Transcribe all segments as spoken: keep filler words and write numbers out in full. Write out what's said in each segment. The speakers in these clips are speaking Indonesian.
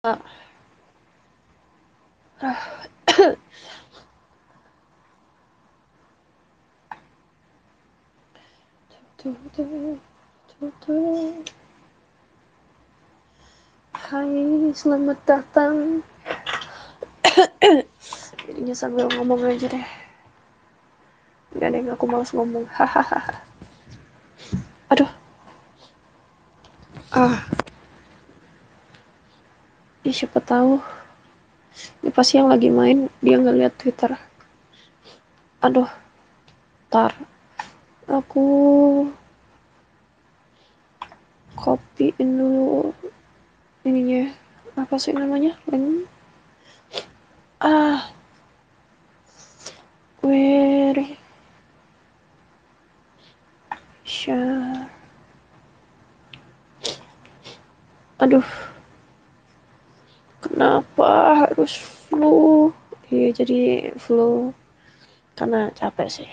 Ah, Hai, selamat datang. Jadinya sambil ngomong aja deh. Gak ada yang aku males ngomong. Hahaha. Aduh. Ah, ya siapa tahu. Ini pasti yang lagi main dia nggak lihat Twitter. Aduh, tar. Aku copyin dulu ininya. Apa sih namanya? Link. Ah, where share. Aduh, kenapa harus flu? Iya, jadi flu karena capek sih.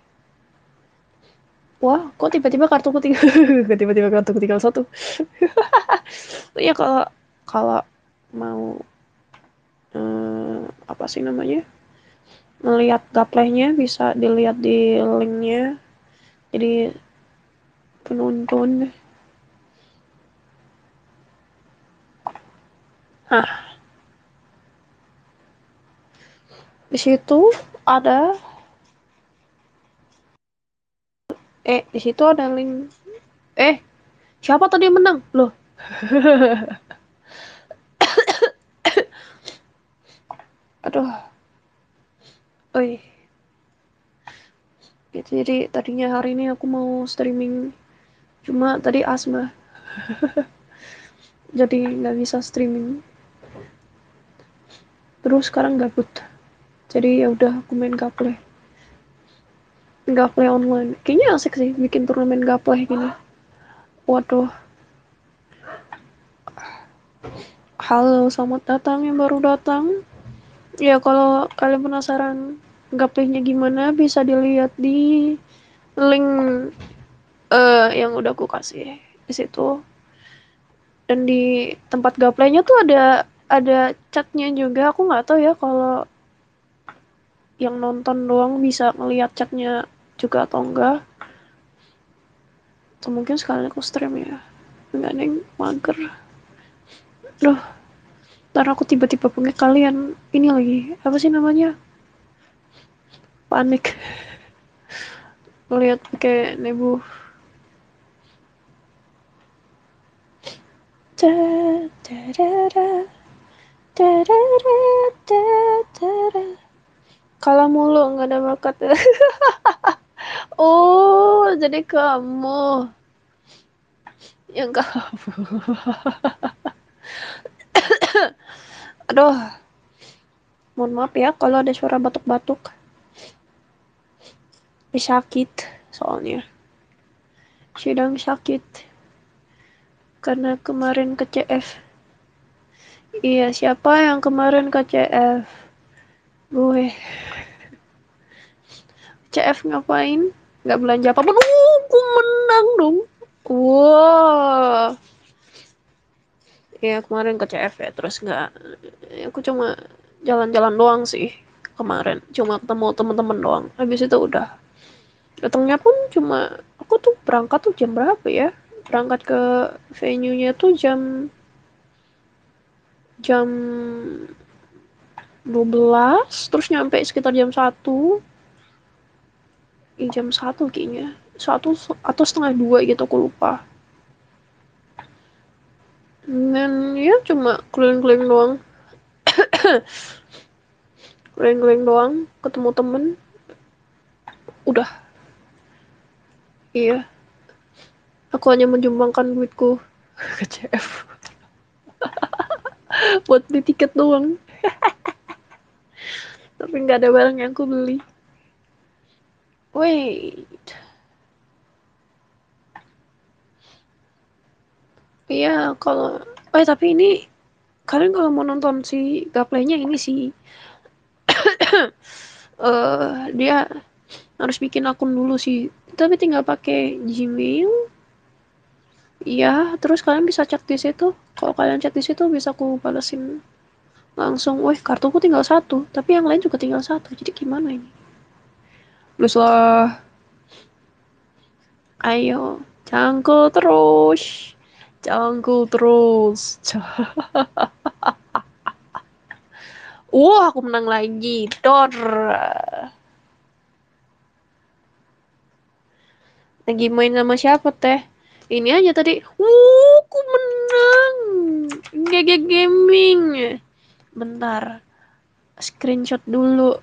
Wah, kok tiba-tiba kartuku tinggal tiba-tiba kartuku tinggal satu. Ya kalau kalau mau eh, apa sih namanya? Melihat gaplaynya bisa dilihat di linknya. Jadi penonton. Hah, di situ ada eh di situ ada link. Eh, siapa tadi yang menang? Loh. Aduh. Oi. Gitu, jadi tadinya hari ini aku mau streaming cuma tadi asma. Jadi nggak bisa streaming. Terus sekarang gabut. Jadi ya udah aku main gaple. Gaple online. Kayaknya asik sih bikin turnamen gaple gini. Waduh. Halo, selamat datang yang baru datang. Ya kalau kalian penasaran gaplenya gimana bisa dilihat di link eh yang udah aku kasih di situ. Dan di tempat gaplenya tuh ada ada chatnya juga. Aku nggak tahu ya kalau yang nonton doang bisa ngelihat chatnya juga atau enggak. Atau mungkin sekalian aku stream ya. Enggak, neng, mager. Duh, ntar aku tiba-tiba punya kalian ini lagi. Apa sih namanya? Panik. Ngeliat pakai nebu. Kalau mulu nggak ada bakat. Oh, jadi kamu yang kamu. Aduh, mohon maaf ya kalau ada suara batuk-batuk. Sakit soalnya. Sedang sakit karena kemarin ke C F. Iya, siapa yang kemarin ke C F? Gue. C F ngapain? Nggak belanja apapun. Uh, aku menang dong. Wow. Iya, kemarin ke C F ya. Terus nggak. Aku cuma jalan-jalan doang sih kemarin. Cuma ketemu teman-teman doang. Habis itu udah. Datangnya pun cuma. Aku tuh berangkat tuh jam berapa ya? Berangkat ke venue-nya tuh jam jam dua belas, terus nyampe sekitar jam satu. Eh, jam satu kayaknya. Satu atau setengah dua gitu, aku lupa. Dan ya cuma keliling-keliling doang. Keliling-keliling doang, ketemu temen. Udah, iya. Aku hanya menjumbangkan duitku ke C F buat beli tiket doang. Tapi nggak ada barang yang aku beli. Wait. Iya, kalau... Eh, tapi ini... Kalian kalau mau nonton si Gaplaynya ini sih... eh dia harus bikin akun dulu sih. Tapi tinggal pakai Gmail. Iya, terus kalian bisa chat di situ. Kalau kalian chat di situ bisa aku balesin langsung. Weh, kartuku tinggal satu, tapi yang lain juga tinggal satu. Jadi gimana ini? Plus lah, ayo, cangkul terus, cangkul terus. Wah, aku menang lagi. Dor. Lagi main sama siapa teh? Ini aja tadi. Wuh, aku menang. G G Gaming. Bentar, screenshot dulu.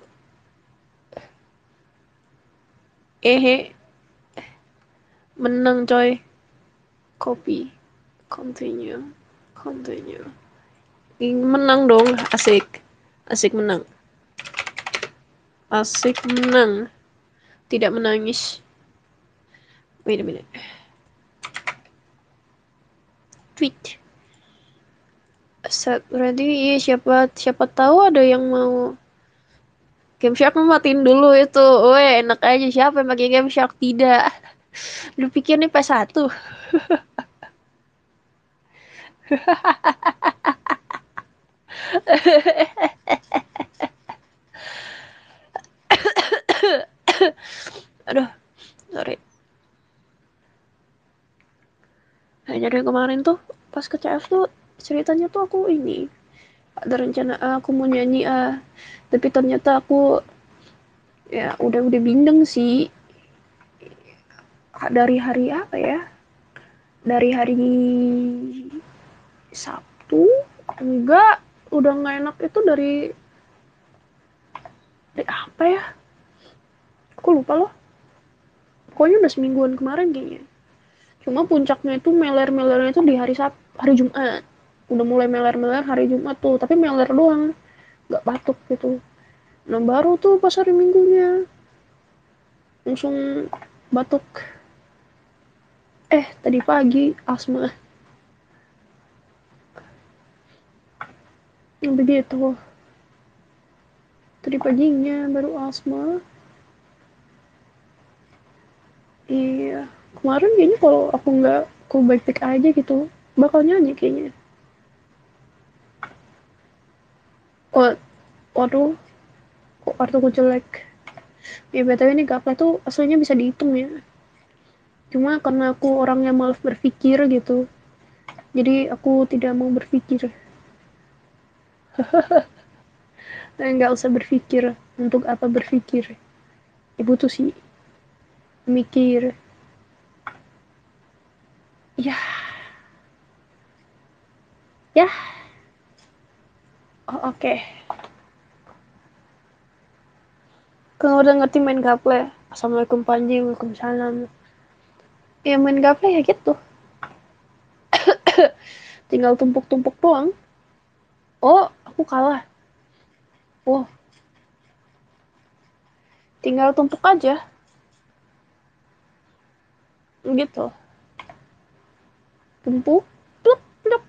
Ehe, menang coy. Copy. Continue. Continue. Ini menang dong, asik. Asik menang. Asik menang. Tidak menangis. Wait a minute. Tweet. Set ready. Iya, siapa siapa tahu ada yang mau Game Shark. Matiin dulu itu. Weh, enak aja, siapa yang pakai Game Shark? Tidak. Lu pikir nih P S satu? Aduh, sorry. Nah, jadi kemarin tuh pas ke C F tuh ceritanya tuh aku ini ada rencana ah, aku mau nyanyi ah, tapi ternyata aku ya udah udah bindeng sih dari hari apa ya, dari hari Sabtu. Enggak, udah nggak enak itu dari dari apa ya, aku lupa loh, pokoknya udah semingguan kemarin kayaknya. Cuma puncaknya itu meler-melernya itu di hari Sab hari Jumat, udah mulai meler-meler hari Jumat tuh, tapi meler doang, nggak batuk gitu. Nah baru tuh pas hari Minggunya langsung batuk. Eh tadi pagi asma. Yang begitu, tadi paginya baru asma. Iya, kemarin kayaknya kalau aku nggak aku baik-baik aja gitu bakal nyanyi kayaknya. Oh, waduh, kok kartuku jelek. Ya btw ini gaple tuh aslinya bisa dihitung ya, cuma karena aku orangnya malas berpikir gitu, jadi aku tidak mau berpikir. Nggak usah berpikir, untuk apa berpikir, ibu tuh sih mikir. Ya, ya. Oh, oke, okay. Kalau udah ngerti main gaple, assalamualaikum Panji, waalaikumsalam. Ya main gaple ya gitu, tinggal tumpuk-tumpuk doang. Oh, aku kalah. Oh, tinggal tumpuk aja gitu, tumpuk pluk pluk.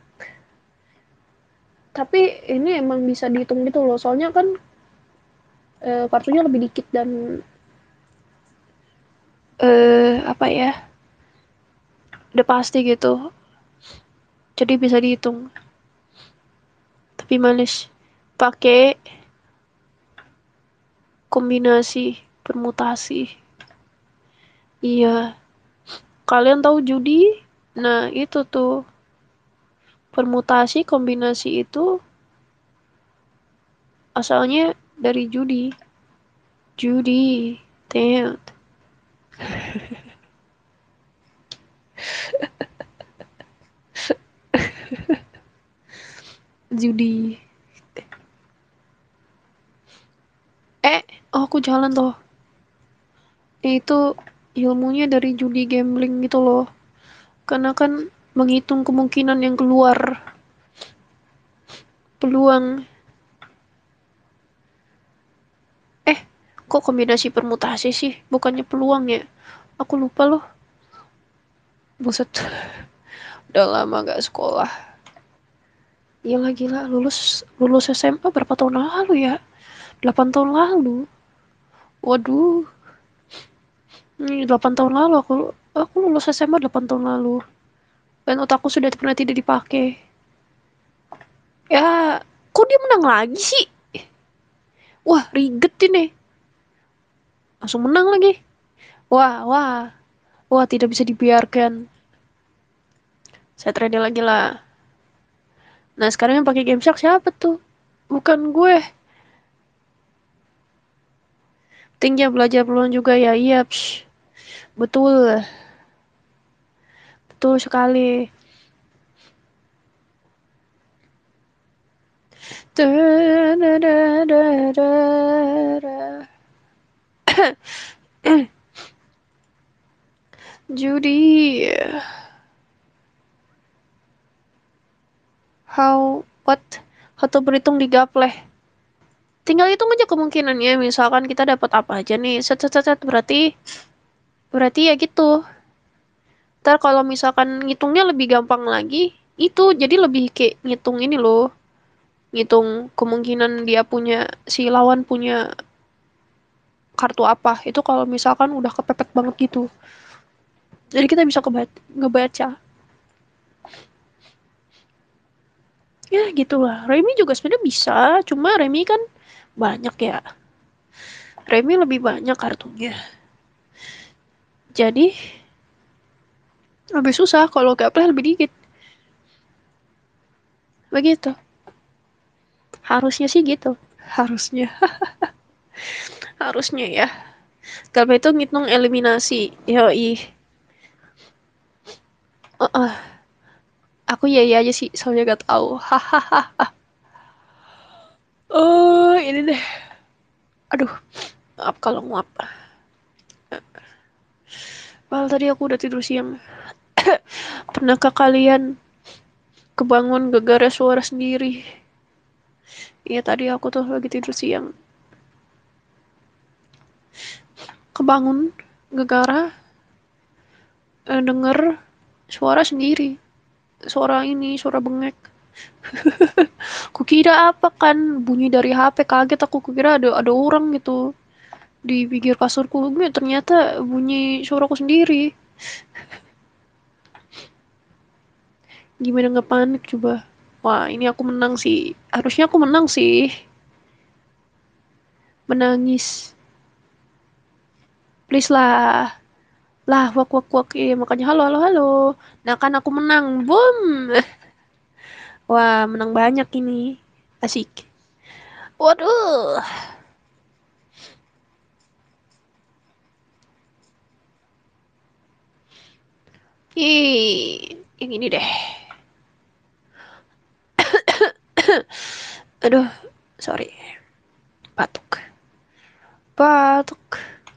Tapi ini emang bisa dihitung gitu loh, soalnya kan eh, kartunya lebih dikit dan eh apa ya, udah pasti gitu, jadi bisa dihitung. Tapi males pakai kombinasi permutasi. Iya, kalian tahu judi? Nah itu tuh, permutasi kombinasi itu asalnya dari judi. Judi, damn. Judi. Eh, oh aku jalan tuh. Itu ilmunya dari judi gambling gitu loh. Karena kan menghitung kemungkinan yang keluar, peluang. Eh, kok kombinasi permutasi sih? Bukannya peluang ya? Aku lupa loh. Buset, udah lama gak sekolah. Gila gila, lulus lulus S M A berapa tahun lalu ya? Delapan tahun lalu. Waduh, ini delapan tahun lalu aku aku lulus S M A delapan tahun lalu. Dan otakku sudah pernah tidak dipakai. Ya, kok dia menang lagi sih? Wah, riget ini. Langsung menang lagi. Wah, wah. Wah, tidak bisa dibiarkan. Saya trade lagi lah. Nah, sekarang yang pakai Game Shark siapa tuh? Bukan gue. Tinggi belajar peluang juga ya. Iya, psh. Betul. Betul sekali. Judi. How, what? How to berhitung di gapleh. Tinggal hitung aja kemungkinannya. Misalkan kita dapat apa aja nih. Set, set, set, set. Berarti, berarti ya gitu. Ntar kalau misalkan ngitungnya lebih gampang lagi, itu jadi lebih kayak ngitung ini loh. Ngitung kemungkinan dia punya, si lawan punya kartu apa. Itu kalau misalkan udah kepepet banget gitu. Jadi kita bisa kebaca, ngebaca. Ya gitulah. Remy juga sebenarnya bisa, cuma Remy kan banyak ya. Remy lebih banyak kartunya. Jadi lebih susah kalau gaple lebih dikit. Begitu. Harusnya sih gitu. Harusnya. Harusnya ya. Gaple itu ngitung eliminasi. Yoi. Uh -uh. Aku ya ya aja sih, soalnya gak tahu. Hahaha. Oh, ini deh. Aduh, maaf kalau nguap. Well, tadi aku udah tidur siang. Pernahkah kalian kebangun gegara suara sendiri? Iya, tadi aku tuh lagi tidur siang. Kebangun gegara, eh, denger suara sendiri. Suara ini, suara bengek. Kukira apa kan bunyi dari H P, kaget aku, kukira ada ada orang gitu di pinggir kasurku. Ternyata bunyi suaraku sendiri. Gimana nggak panik coba? Wah, ini aku menang sih. Harusnya aku menang sih. Menangis. Please lah. Lah, wak wak wak. Iya, makanya halo halo halo. Nah, kan aku menang. Boom. Wah, menang banyak ini. Asik. Waduh. Ih, yang ini deh. Aduh, sorry. Batuk. Batuk.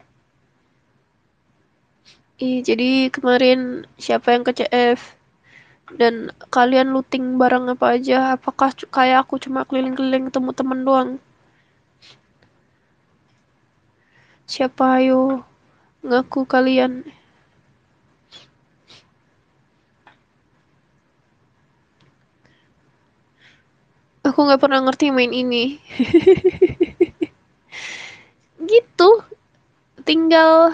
Ih, jadi kemarin siapa yang ke C F? Dan kalian looting barang apa aja? Apakah kayak aku cuma keliling-keliling ketemu temen doang? Siapa ayo ngaku kalian? Aku nggak pernah ngerti main ini. Gitu, tinggal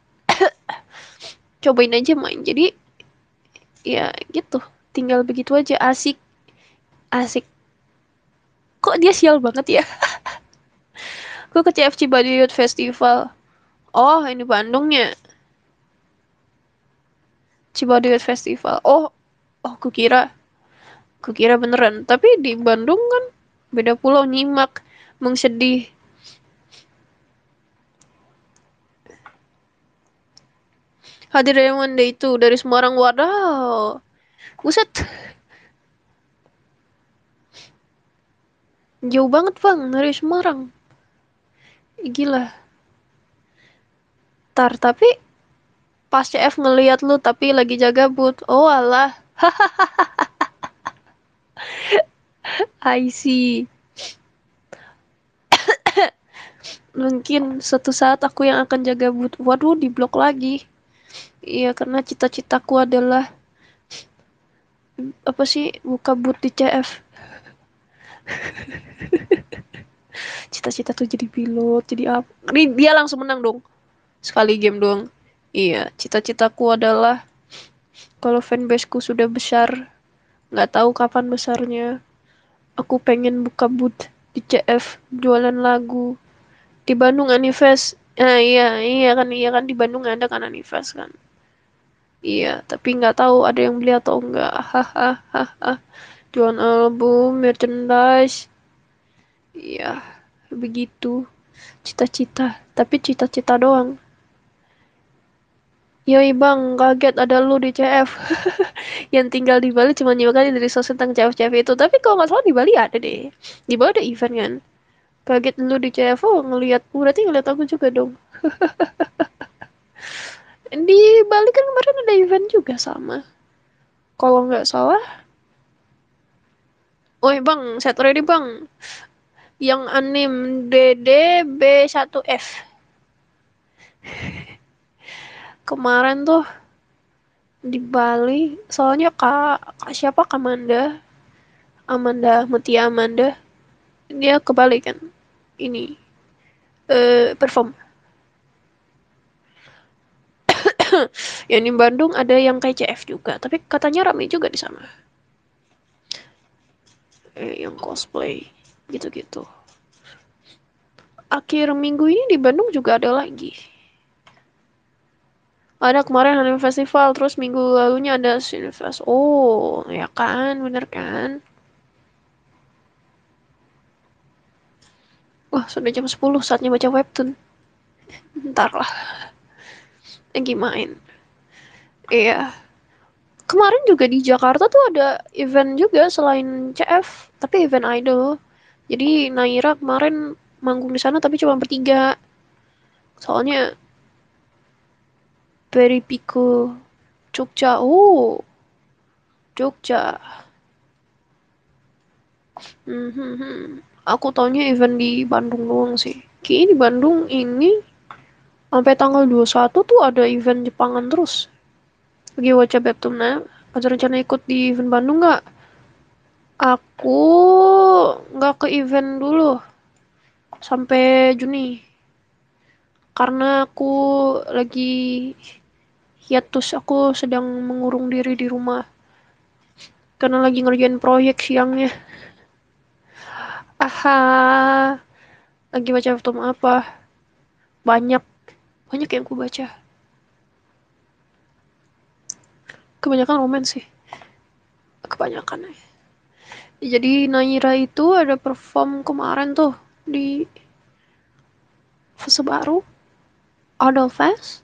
cobain aja main. Jadi ya gitu, tinggal begitu aja, asik, asik. Kok dia sial banget ya? Gue ke C F C Body Youth Festival. Oh, ini Bandungnya. Cibaduyut Festival. Oh, oh, kukira, kukira beneran. Tapi di Bandung kan beda pulau, nyimak, mengsedih. Hadir yang one day itu dari Semarang, wadaw. Buset, jauh banget bang dari Semarang. Gila. Tar, tapi pas C F ngeliat lu tapi lagi jaga boot. Oh alah, I see. Mungkin suatu saat aku yang akan jaga boot. Waduh, di blok lagi. Iya, karena cita-citaku adalah apa sih, buka boot di C F. Cita-cita tuh jadi pilot, jadi apa? Ini dia langsung menang dong. Sekali game doang. Iya, cita-citaku adalah kalau fanbaseku sudah besar, nggak tahu kapan besarnya, Aku pengen buka booth di C F jualan lagu. Di Bandung Anifest. Ah iya, iya kan, iya kan di Bandung ada kan Anifest kan. Iya, tapi nggak tahu ada yang beli atau enggak. Hahaha. Jualan album, merchandise. Iya, begitu. Cita-cita. Tapi cita-cita doang. Yoi bang, kaget ada lu di C F. Yang tinggal di Bali cuma nyimak aja dari sosmed tentang C F-C F itu. Tapi kalau nggak salah di Bali ada deh. Di Bali ada event kan. Kaget lu di C F, oh ngeliat. Berarti ngeliat aku juga dong. Di Bali kan kemarin ada event juga sama. Kalau nggak salah. Oh bang, set ready bang. Yang anim D D B satu F. Kemarin tuh di Bali. Soalnya kak, kak siapa Kamanda? Amanda, Mutia Amanda. Dia ke Bali kan. Ini. eh perform. Yang di Bandung ada yang kayak C F juga. Tapi katanya rame juga di sana. Eh, yang cosplay. Gitu-gitu. Akhir minggu ini di Bandung juga ada lagi. Ada kemarin anime festival, terus minggu lalunya ada Cinefest. Oh, ya kan, bener kan? Wah, sudah jam sepuluh saatnya baca webtoon. Ntar lah, lagi main. Iya. Kemarin juga di Jakarta tuh ada event juga selain C F, tapi event idol. Jadi Naira kemarin manggung di sana tapi cuma bertiga. Soalnya Very Pico Jogja. Oh, Jogja. Hmm, hmm, hmm. Aku taunya event di Bandung doang sih. Kayaknya di Bandung ini sampai tanggal dua puluh satu tuh ada event Jepangan terus. Lagi wajah webtoon nah. Ada rencana ikut di event Bandung nggak? Aku nggak ke event dulu sampai Juni. Karena aku lagi hiatus, aku sedang mengurung diri di rumah. Karena lagi ngerjain proyek siangnya. Aha, lagi baca webtoon apa? Banyak, banyak yang aku baca. Kebanyakan roman sih. Kebanyakan. Jadi Naira itu ada perform kemarin tuh di Fase Baru, Adult Fest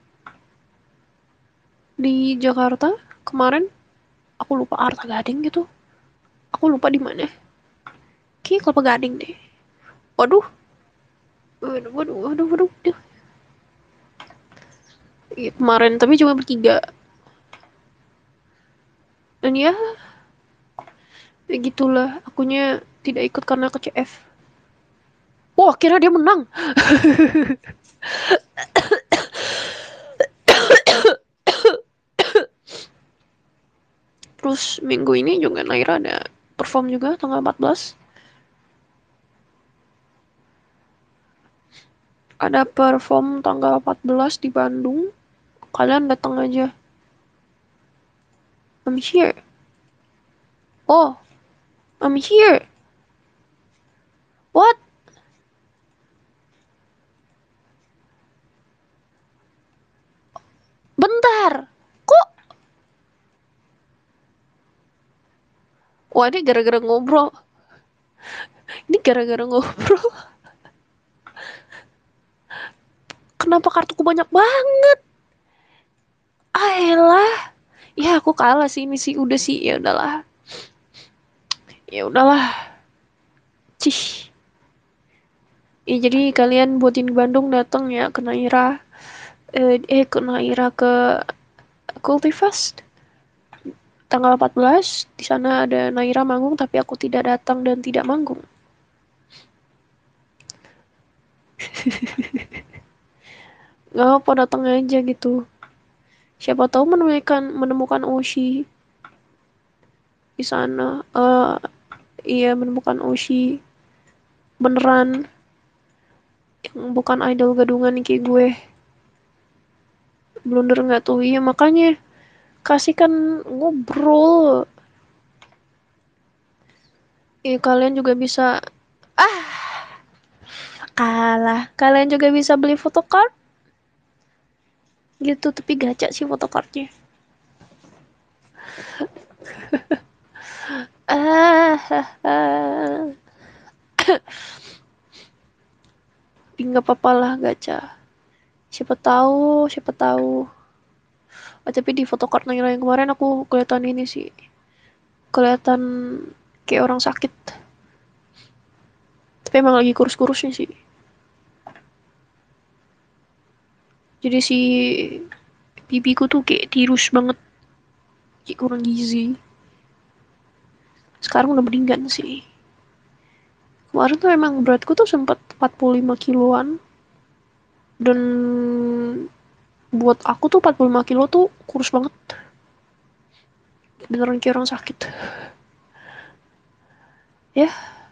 di Jakarta kemarin. Aku lupa Arta Gading gitu. Aku lupa di mana. Kayaknya Kelapa Gading deh. Waduh, waduh, waduh, waduh, waduh. waduh. Iya, kemarin tapi cuma bertiga. Dan ya, begitulah. Akunya tidak ikut karena ke C F. Wah, kira dia menang. Terus minggu ini juga Naira ada perform juga tanggal empat belas. Ada perform tanggal empat belas di Bandung. Kalian datang aja. I'm here. Oh, I'm here. What? Bentar. Kok? Wah, ini gara-gara ngobrol. Ini gara-gara ngobrol. Kenapa kartuku banyak banget? Ayolah. Ya aku kalah sih ini sih udah sih ya udahlah. Ya udahlah. Cih. Ya jadi kalian buatin di Bandung datang ya ke Naira. Eh, eh ke Naira ke Cultivast tanggal empat belas. Di sana ada Naira manggung tapi aku tidak datang dan tidak manggung. Gak apa datang aja gitu. Siapa tahu menemukan menemukan Oshi di sana. Eh iya menemukan Oshi beneran yang bukan idol gadungan kayak gue. Blunder nggak tuh? Iya makanya kasih kan ngobrol. Ya, kalian juga bisa ah kalah. Kalian juga bisa beli photocard gitu, tapi gacha sih photocardnya. Ah, ah, ah. Nggak apa-apa lah gacha. Siapa tahu, siapa tahu. Oh, tapi di photocard yang yang kemarin aku kelihatan ini sih. Kelihatan kayak orang sakit. Tapi emang lagi kurus-kurusnya sih. Jadi si pipiku tuh kayak tirus banget, kayak kurang gizi. Sekarang udah mendingan sih. Kemarin tuh emang beratku tuh sempat empat puluh lima kiloan. Dan buat aku tuh empat puluh lima kilo tuh kurus banget. Beneran kayak orang sakit. Ya,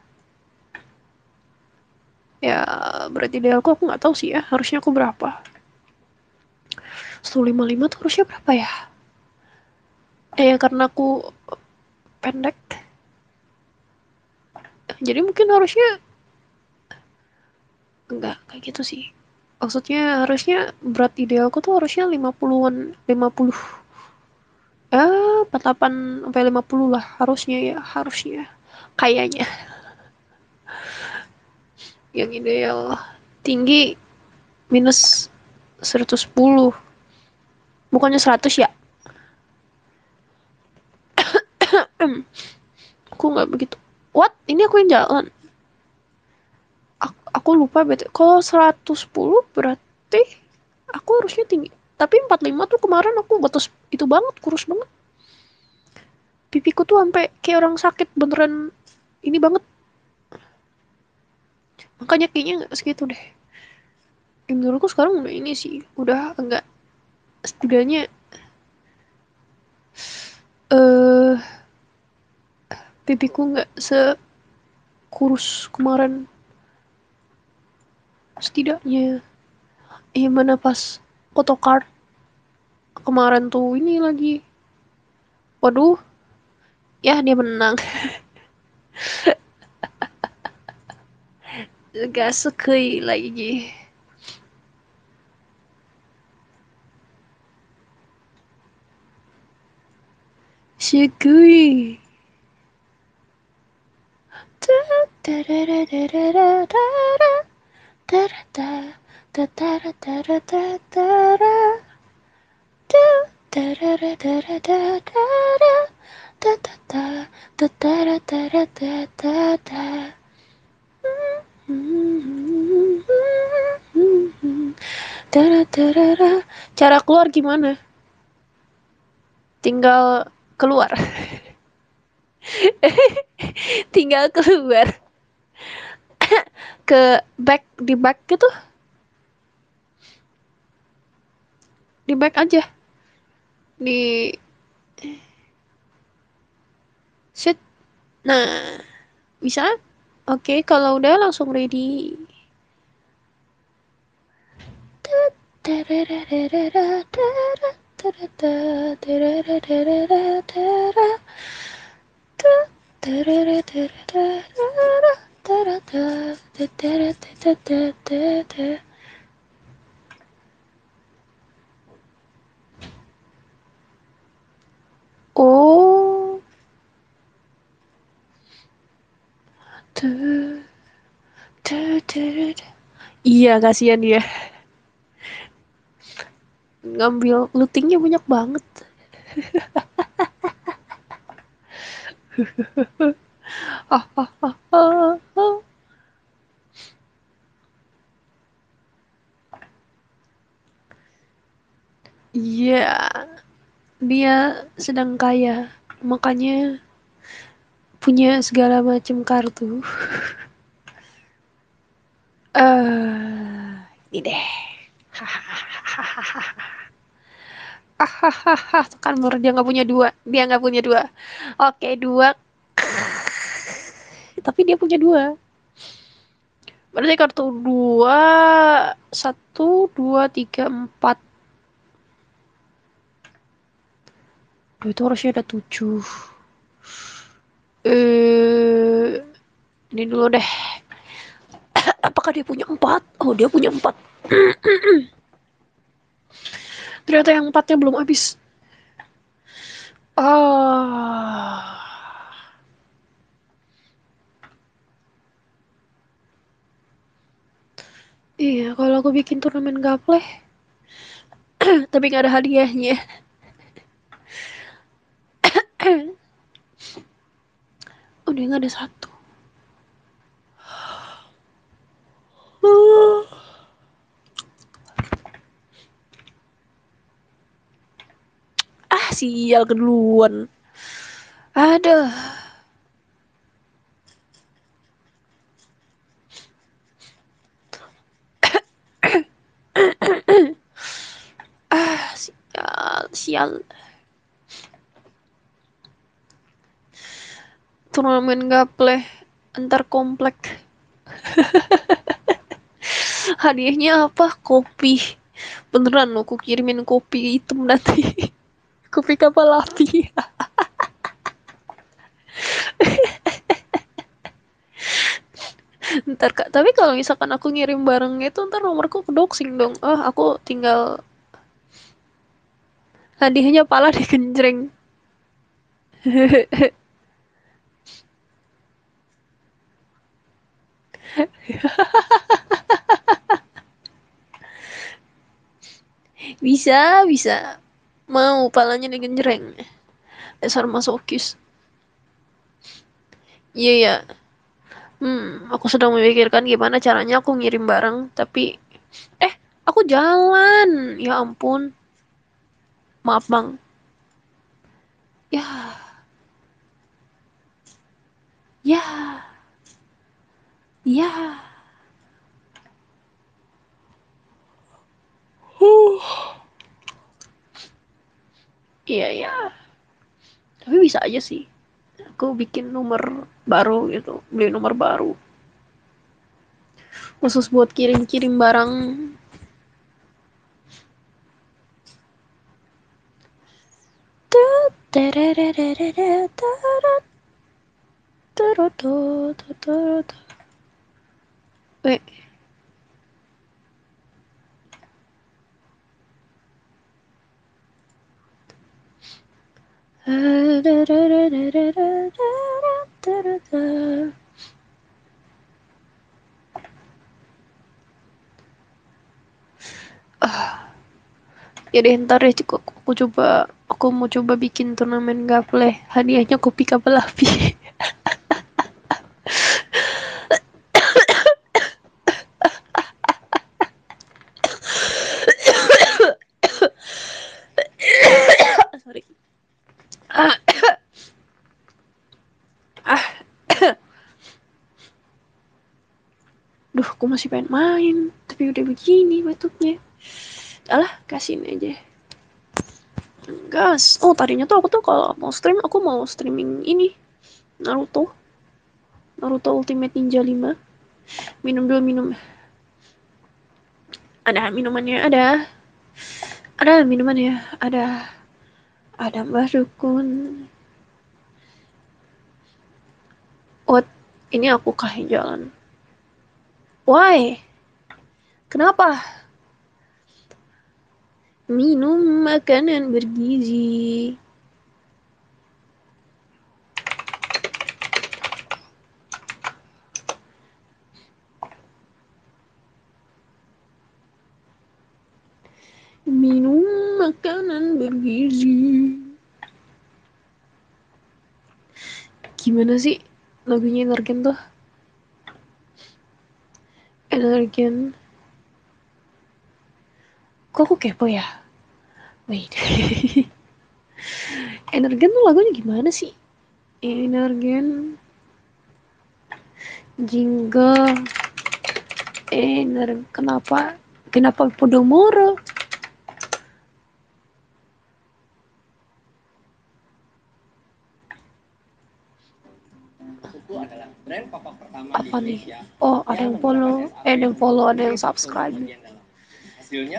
ya berarti idealku aku nggak tahu sih ya. Harusnya aku berapa? seratus lima puluh lima tuh harusnya berapa ya? Eh, ya karena aku pendek. Jadi mungkin harusnya enggak kayak gitu sih. Maksudnya harusnya berat idealku tuh harusnya lima puluhan-an, lima puluh. Eh, empat puluh delapan sampai lima puluh lah harusnya ya, harusnya. Kayaknya yang ideal tinggi minus seratus sepuluh. Bukannya seratus ya? Aku nggak begitu. What? Ini aku yang jalan. Aku, aku lupa betul. Kalau seratus sepuluh berarti aku harusnya tinggi. Tapi empat puluh lima tuh kemarin aku batas itu banget, kurus banget. Pipiku tuh sampai kayak orang sakit beneran ini banget. Makanya kayaknya nggak segitu deh. Ya, menurutku sekarang udah ini sih, udah enggak setidaknya eh uh, pipiku nggak sekurus kemarin setidaknya. Eh mana pas photocard kemarin tuh ini lagi. Waduh, ya dia menang. Gak sekei lagi. Sekei. Cara keluar gimana? Tinggal keluar. Tinggal keluar ke back, di back gitu, di back aja di sit. Nah, bisa. Oke, kalau udah langsung ready. Oh, iya kasihan dia, ngambil lootingnya banyak banget. Ah, ah, ah, ah, ah. Iya, dia sedang kaya, makanya punya segala macam kartu. Eh, uh, ini deh. Hahaha, kan dia nggak punya dua, dia nggak punya dua. Oke, dua, tapi dia punya dua. Berarti kartu dua, satu, dua, tiga, empat. Duh, itu harusnya ada tujuh. Eh, ini dulu deh. Apakah dia punya empat? Oh, dia punya empat. Ternyata yang empatnya belum habis. Ah, iya. Kalau aku bikin turnamen gaple, tapi nggak ada hadiahnya. Udah nggak ada satu. Ah, sial keduluan. Ada. Ah, sial, sial. Turnamen gaple antar komplek. Hadiahnya apa? Kopi. Beneran loh, aku kirimin kopi hitam nanti. Kopi kapal api. Ntar kak, tapi kalau misalkan aku ngirim barangnya itu ntar nomorku kedoxing dong. Ah, aku tinggal hadiahnya pala digenjreng. Bisa, bisa. Mau palanya digenjreng. Dasar masokis. Iya, yeah, ya. Hmm, aku sedang memikirkan gimana caranya aku ngirim barang, tapi eh, aku jalan. Ya ampun. Maaf, Bang. Ya, ya, ya. Huh. Iya, ya. Tapi bisa aja sih. Aku bikin nomor baru gitu, beli nomor baru. Khusus buat kirim-kirim barang. Wait. Ah, ya deh ntar deh aku, aku coba aku mau coba bikin turnamen gaple. Hadiahnya kopi kapal api. Sorry. Ah, ah, duh, aku masih pengen main, tapi udah begini batuknya. Alah, kasihin aja. Gas. Oh, tadinya tuh aku tuh kalau mau stream, aku mau streaming ini. Naruto. Naruto Ultimate Ninja lima. Minum dulu, minum. Ada minumannya, ada. Ada minumannya, ada. Ada Mbah Dukun. What? Ini aku kahin jalan. Why? Kenapa? Minum makanan bergizi. Minum makanan bergizi. Gimana sih lagunya Energen tuh? Energen. Kok aku kepo ya? Wait. Energen tuh lagunya gimana sih? Energen. Jingle. Energen. Kenapa? Kenapa Podomoro? Apa nih? Oh, ada yang follow, eh, ada yang follow, ada yang subscribe. Hasilnya?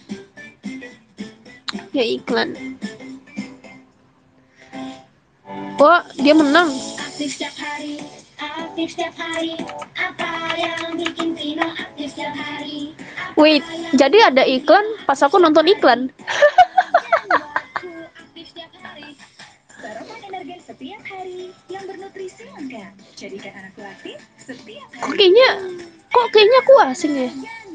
Ya iklan. Oh, dia menang. Aktif setiap hari, aktif setiap hari. Apa yang bikin Vino aktif setiap hari? Apa Wait, jadi ada iklan pas aku nonton iklan. aktif setiap hari. Sarapan energen setiap hari yang bernutrisi lengkap. Jadikan anakku aktif setiap hari. Kok kayaknya, kok kayaknya aku asing ya.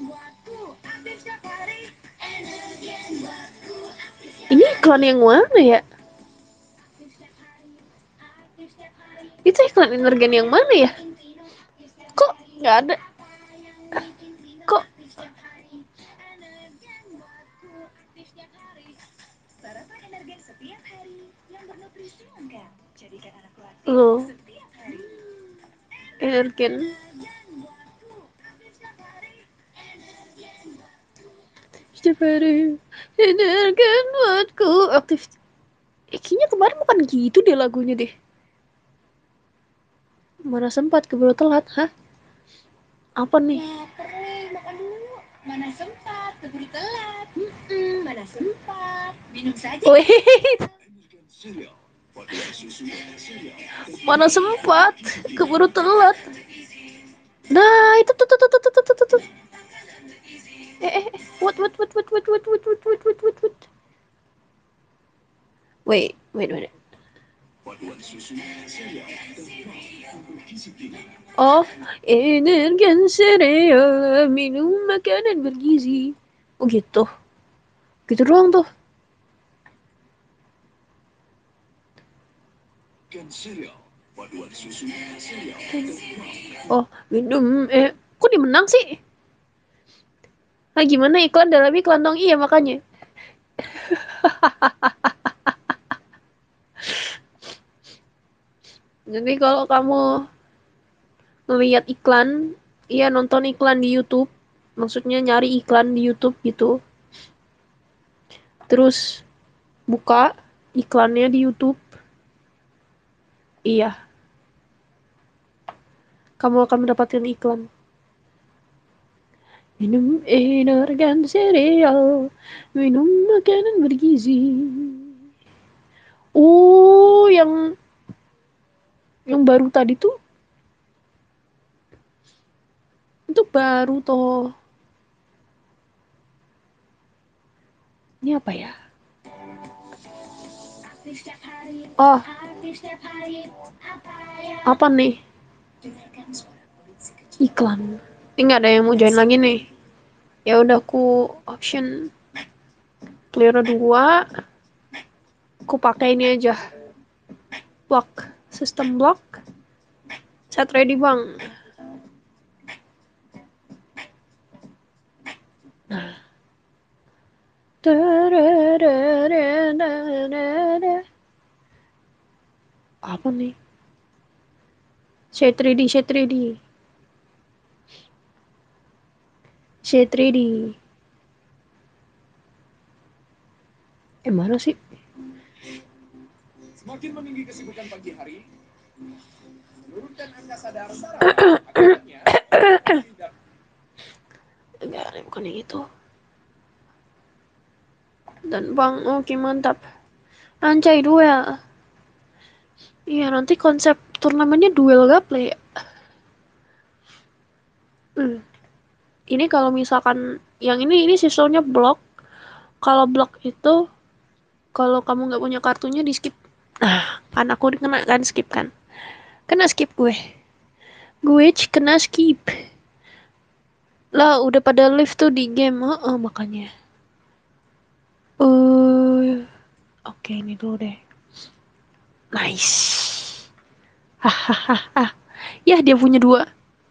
Ini iklan yang mana ya? Itu iklan energen yang mana ya? Kok nggak ada? Kok? Sarapan energen setiap hari yang bernutrisi lengkap. Jadikan anakku aktif Loh, setiap hari. energen. Setiap hari energen buatku aktif. Eh, kayaknya kemarin bukan gitu deh lagunya deh. Mana sempat keburu telat, hah? Apa nih? Ya, kering, makan dulu. Mana sempat, keburu telat. Hmm, mana sempat. Minum saja. Wait, mana sempat keburu telat. Nah, itu tuh tuh tuh tuh tuh tuh tuh tuh. Eh eh, eh. what what what what what what what what what what what. Wait, wait, wait. Oh, energen sereal, minum makanan bergizi. Oh gitu, gitu doang tuh. Oh, minum eh, kok dia menang sih? Nah, gimana iklan dalam iklan dong? Iya makanya. Jadi kalau kamu ngelihat iklan, iya nonton iklan di YouTube. Maksudnya nyari iklan di YouTube gitu. Terus buka iklannya di YouTube. Iya, kamu akan mendapatkan iklan. Minum energen sereal, minum makanan bergizi. Oh, yang yang baru tadi tuh itu baru toh. Ini apa ya? Oh, apa nih? Iklan. Ini nggak ada yang mau join lagi nih. Ya udah aku option clear dua. Aku pakai ini aja. Block, sistem block. Set ready bang. Nah. Apa nih? Shade tiga D, shade tiga D. Shade tiga D. Eh mana sih? Semakin meninggi kesibukan pagi hari, menurunkan angka sadar saraf. Akibatnya, tidak. Enggak, bukan yang itu. Dan bang, oke mantap. Anjay duel. Iya nanti konsep turnamennya duel gaple ya. Hmm. Ini kalau misalkan yang ini ini sisanya blok. Kalau blok itu kalau kamu nggak punya kartunya di skip. Nah, kan aku kena kan skip kan. Kena skip gue. Gue kena skip. Lah udah pada live tuh di game. Heeh, makanya. Eh, uh, oke okay, ini dulu deh. Nice. Hahaha. Ya dia punya dua.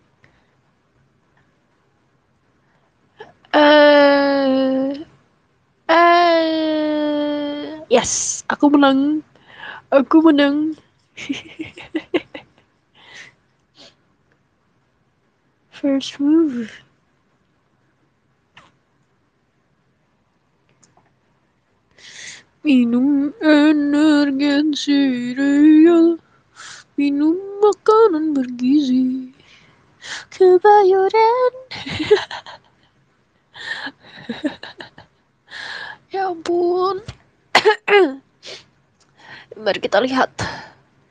Eh, uh, uh, yes, aku menang. Aku menang. First move. Minum energen cereal. Minum makanan bergizi. Kebayoran. Ya ampun. Mari kita lihat.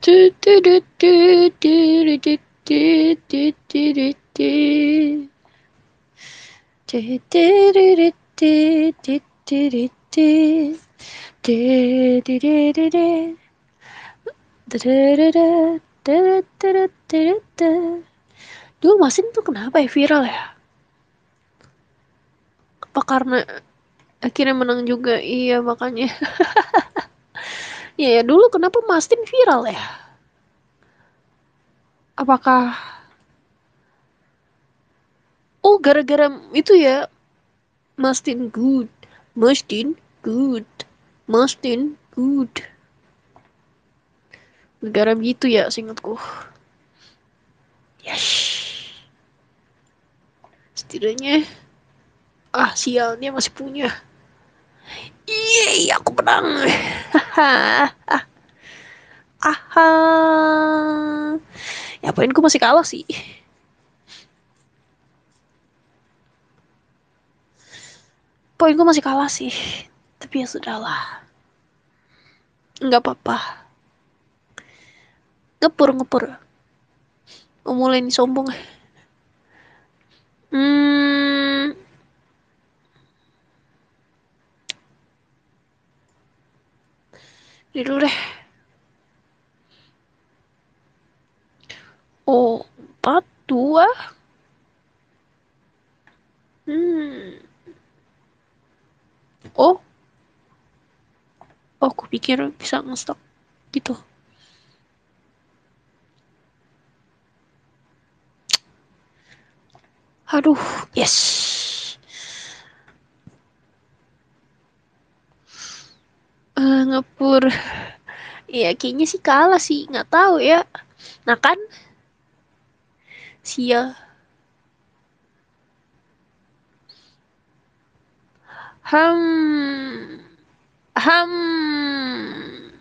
Dulu Masin tuh kenapa ya viral ya? Apa karena akhirnya menang juga? Iya makanya. Ya, ya dulu kenapa Mastin viral ya? Apakah oh gara-gara itu ya Mastin good, Mastin good, Mastin good. Gara gitu ya seingatku. Yes. Setidaknya ah sial dia masih punya. Yeay aku menang. Aha. Ya poinku masih kalah sih. Poinku masih kalah sih. Tapi ya sudahlah. Nggak apa-apa. Ngepur ngepur. Mau mulai nih sombong. Hmm. Ini dulu deh. Oh, empat, dua. Hmm. Oh, oh, aku pikir bisa ngestok gitu. Aduh, yes. Eh, ngepur. Ya, kayaknya sih kalah sih. Nggak tahu ya. Nah kan, sia. Hmm. Hmm.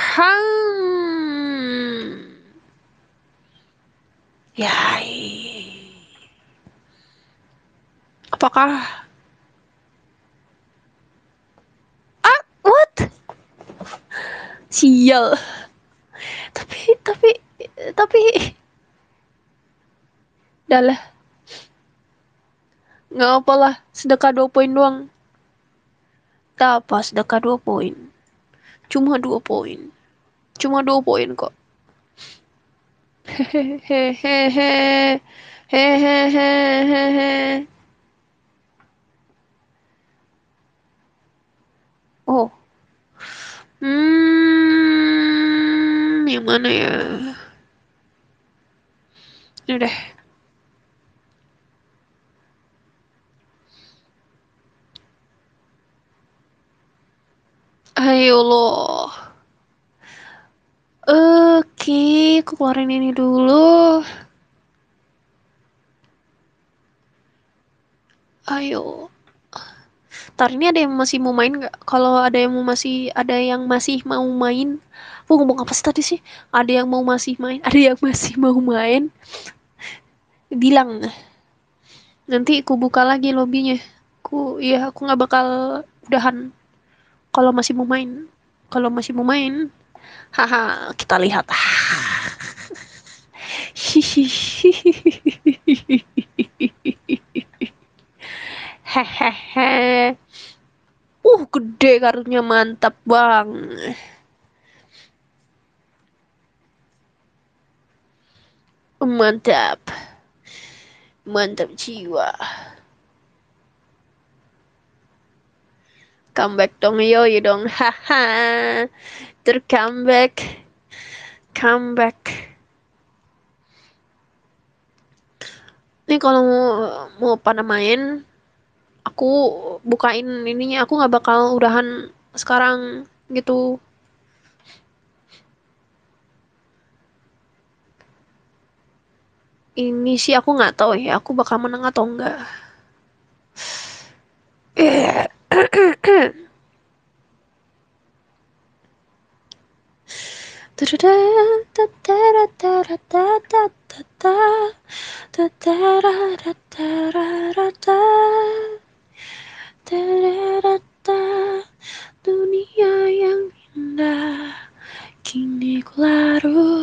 Hmm. Ya, apakah what? Sial. Tapi tapi tapi dah lah, nggak apa lah. Sedekah dua poin doang. Tak apa, sedekah dua poin. Cuma dua poin. Cuma dua poin kok. Hehehe. Hehehe. Oh. Hmm, yang mana ya? Ini deh. Ayo loh. Oke, aku keluarin ini dulu. Ayo. Ntar ini ada yang masih mau main nggak? Kalau ada yang mau masih ada yang masih mau main, aku ngomong apa sih tadi sih? Ada yang mau masih main, ada yang masih mau main, bilang. Nanti aku buka lagi lobbynya. Aku ya aku nggak bakal udahan kalau masih mau main. Kalau masih mau main, haha kita lihat. Hehehe. Uh, gede kartunya mantap bang. Mantap. Mantap jiwa. Comeback dong yo, yo dong. Haha. Ter comeback. Comeback. Ini kalau mau, mau pada main, aku bukain ininya. Aku nggak bakal udahan sekarang gitu. Ini sih aku nggak tahu ya. Aku bakal menang atau enggak. Eh. Dunia yang indah kini ku larut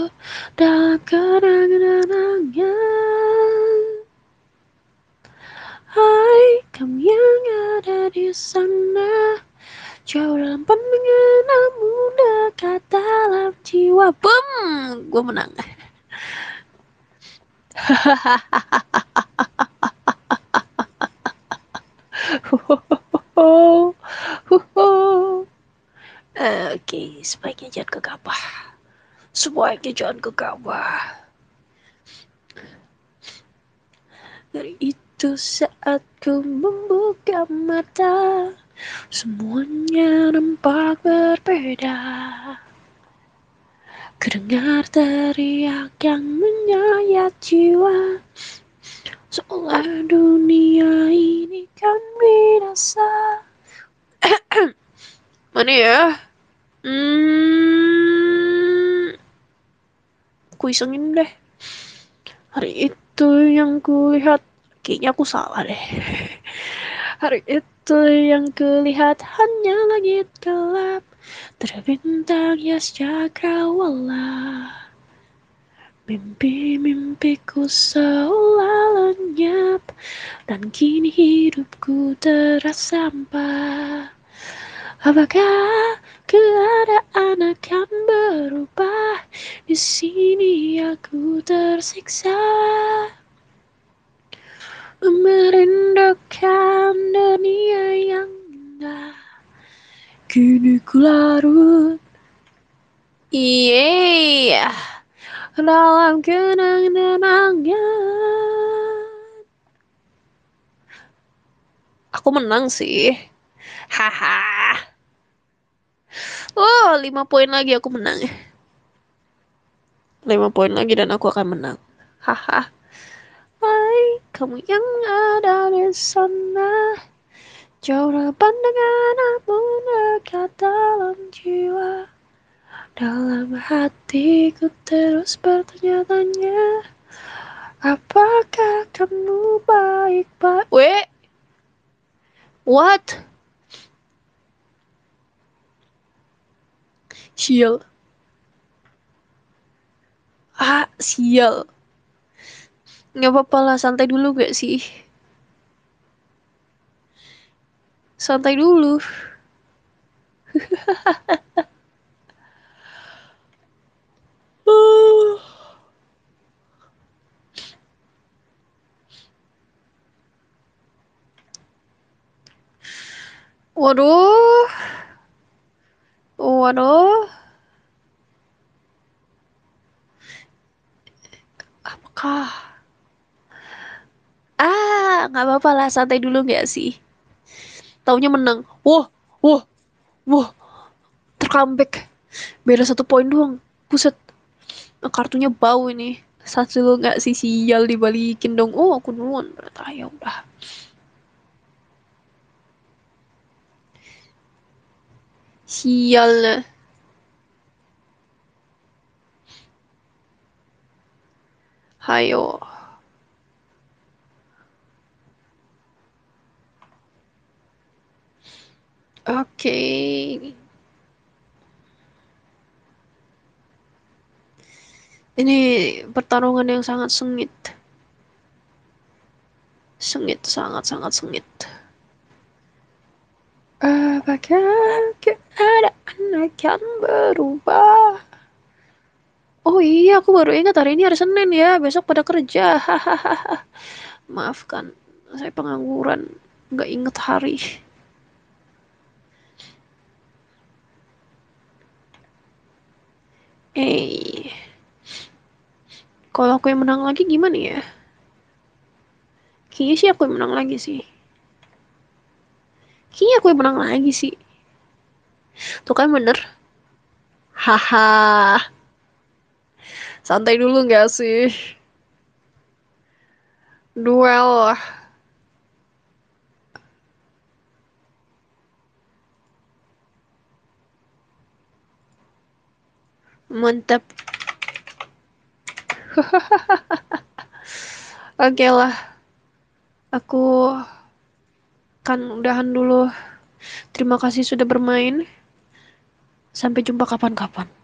sana, jauh dalam pandangan namun dekat dalam jiwa. Bum, gue menang. Oke, sebaiknya jangan gegabah. Sebaiknya jangan gegabah. Dari itu saat ku membuka mata, semuanya nampak berbeda. Kedengar teriak yang menyayat jiwa, seolah dunia ini kan binasa. Mana ya? Hmm, aku isengin deh. Hari itu yang kulihat, kayaknya aku salah deh. Hari itu yang kulihat hanya langit gelap, terbintang hias cakrawala. Mimpi-mimpiku seolah lenyap, dan kini hidupku terasa hampa. Apakah keadaan akan berubah? Di sini aku tersiksa, merindukan dunia yang indah. Kini ku larut, iya, dalam kenang-kenangan. Aku menang sih. Haha. Oh, lima poin lagi aku menang. Lima poin lagi dan aku akan menang. Haha. Hai, kamu yang ada di sana, jauh dalam pandangan namun dekat dalam jiwa. Dalam hatiku terus bertanya-tanya, apakah kamu baik-baik? Weh, what? Sial. Ah, sial. Nggak apa-apa lah, santai dulu gak sih? Santai dulu. Uh. Waduh. Waduh. Apakah? Ah, nggak apa-apa lah, santai dulu gak sih? Taunya menang. Wah, wah, wah. Tercomeback. Beda satu poin doang. Buset. Kartunya bau ini. Satu lo nggak sih, sial, dibalikin dong. Oh, aku duluan. Berarti ah, ya udah. Sial. Hayo. Oke. Ini pertarungan yang sangat sengit. Sengit, sangat-sangat sengit. Apakah keadaan akan berubah? Oh iya, aku baru ingat hari ini hari Senin ya. Besok pada kerja. Hahaha. Maafkan, saya pengangguran. Nggak inget hari. Eh, kalau aku yang menang lagi gimana ya? Kayaknya sih aku yang menang lagi sih. Kayaknya aku yang menang lagi sih. Tuh kan bener. Haha. Santai dulu nggak sih? Duel. Mantap. Oke lah. Aku kan udahan dulu. Terima kasih sudah bermain. Sampai jumpa kapan-kapan.